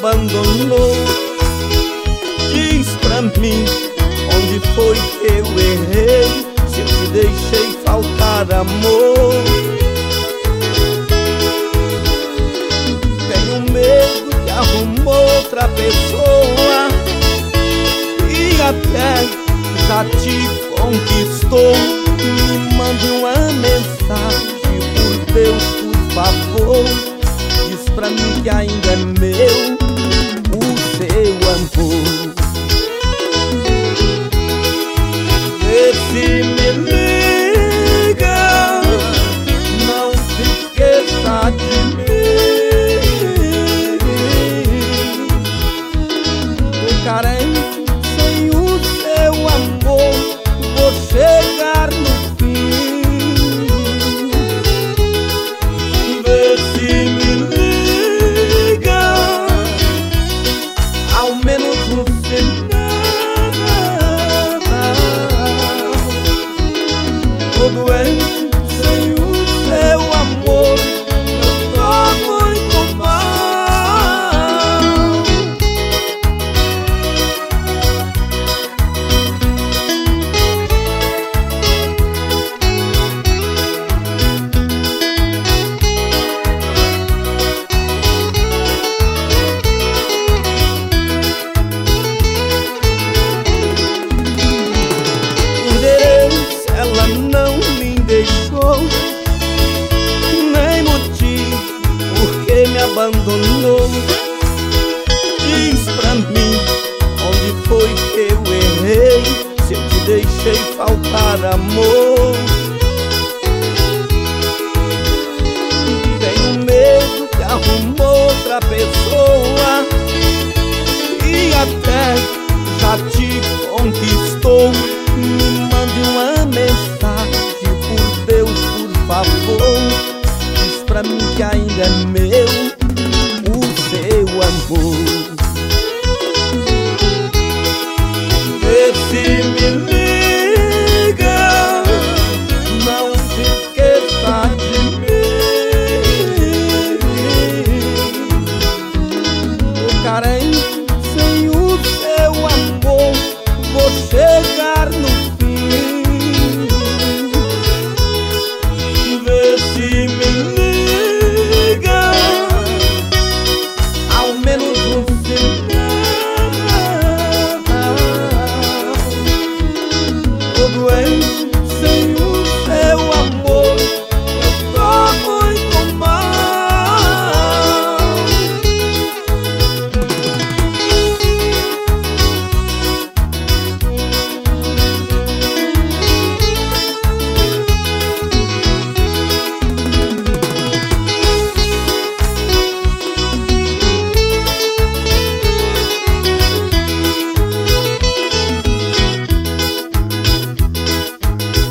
abandonou. Diz pra mim, onde foi que eu errei, se eu te deixei faltar amor. Tenho medo que arrumou outra pessoa e até já te conquistou. Me mande uma mensagem, por Deus, por favor. Diz pra mim que ainda é meu o seu amor. Vê se me liga, não se esqueça de mim. Tô carente sem o seu amor, vou chegar no fim. Vê se me liga, ao menos no tô doente sem o seu amor, eu tô muito mal. Endereço ela não me deixou, nem motivo porque me abandonou. Diz pra mim, onde foi que eu errei, se eu te deixei faltar amor. Tenho medo que arrumou outra pessoa e até já te conquistou. Me mande uma mensagem, por Deus, por favor. Diz pra mim que ainda é meu o seu amor.